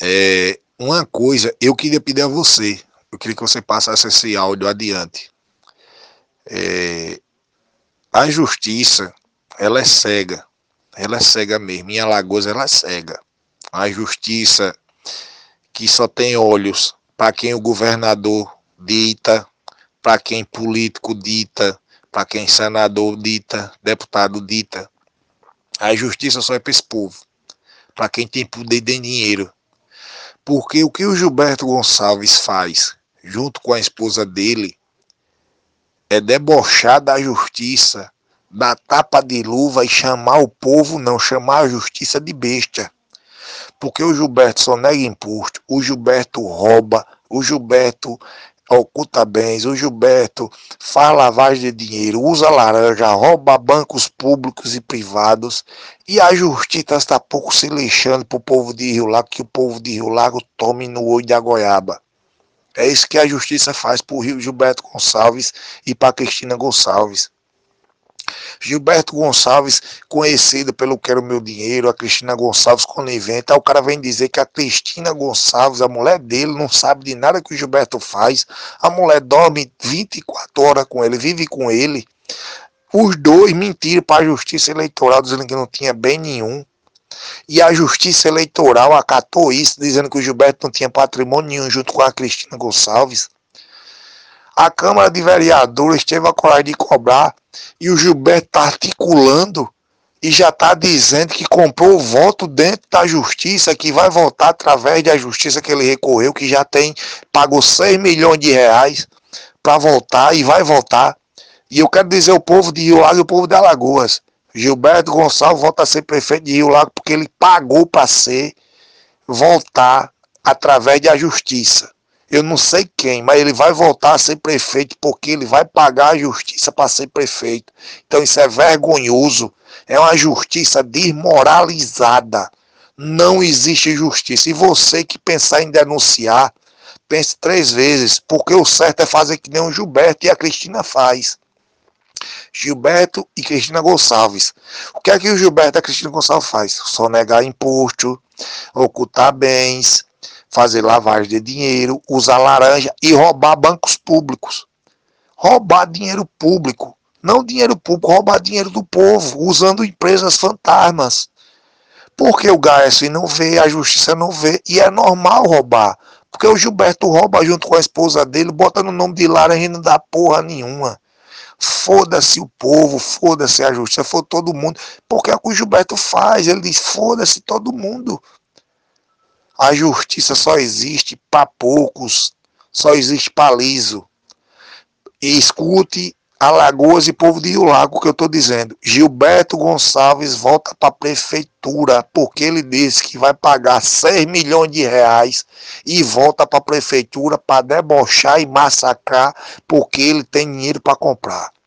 Uma coisa, eu queria pedir a você, eu queria que você passasse esse áudio adiante. A justiça, ela é cega mesmo. Em Alagoas, ela é cega. A justiça que só tem olhos para quem o governador dita, para quem político dita, para quem senador dita, deputado dita. A justiça só é para esse povo, para quem tem poder e dinheiro. Porque o que o Gilberto Gonçalves faz, junto com a esposa dele, é debochar da justiça, dar tapa de luva e chamar o povo, não, chamar a justiça de besta. Porque o Gilberto só nega imposto, o Gilberto rouba, o Gilberto oculta bens, o Gilberto faz lavagem de dinheiro, usa laranja, rouba bancos públicos e privados, e a justiça está pouco se lixando para o povo de Rio Lago, que o povo de Rio Lago tome no olho da goiaba. É isso que a justiça faz para o Rio Gilberto Gonçalves e para Cristina Gonçalves. Gilberto Gonçalves, conhecido pelo Quero Meu Dinheiro, a Cristina Gonçalves conivente. Aí o cara vem dizer que a Cristina Gonçalves, a mulher dele, não sabe de nada que o Gilberto faz. A mulher dorme 24 horas com ele, vive com ele. Os dois mentiram para a justiça eleitoral, dizendo que não tinha bem nenhum. E a justiça eleitoral acatou isso, dizendo que o Gilberto não tinha patrimônio nenhum junto com a Cristina Gonçalves. A Câmara de Vereadores teve a coragem de cobrar e o Gilberto está articulando e já está dizendo que comprou o voto dentro da justiça, que vai votar através da justiça que ele recorreu, que já tem, pagou 6 milhões de reais para votar e vai votar. E eu quero dizer ao povo de Rio Lago e ao povo de Alagoas, Gilberto Gonçalves volta a ser prefeito de Rio Lago porque ele pagou para ser, voltar através da justiça. Eu não sei quem, mas ele vai voltar a ser prefeito porque ele vai pagar a justiça para ser prefeito. Então isso é vergonhoso. É uma justiça desmoralizada. Não existe justiça. E você que pensar em denunciar, pense 3 vezes, porque o certo é fazer que nem o Gilberto e a Cristina faz. Gilberto e Cristina Gonçalves. O que é que o Gilberto e a Cristina Gonçalves faz? Só negar imposto, ocultar bens, fazer lavagem de dinheiro, usar laranja e roubar bancos públicos. Roubar dinheiro público. Não dinheiro público, roubar dinheiro do povo, usando empresas fantasmas. Porque o GAES não vê, a justiça não vê, e é normal roubar. Porque o Gilberto rouba junto com a esposa dele, bota no nome de laranja e não dá porra nenhuma. Foda-se o povo, foda-se a justiça, foda todo mundo. Porque é o que o Gilberto faz, ele diz, foda-se todo mundo. A justiça só existe para poucos, só existe para liso. E escute Alagoas e povo de Rio Lago, que eu estou dizendo. Gilberto Gonçalves volta para a prefeitura, porque ele disse que vai pagar 6 milhões de reais e volta para a prefeitura para debochar e massacrar, porque ele tem dinheiro para comprar.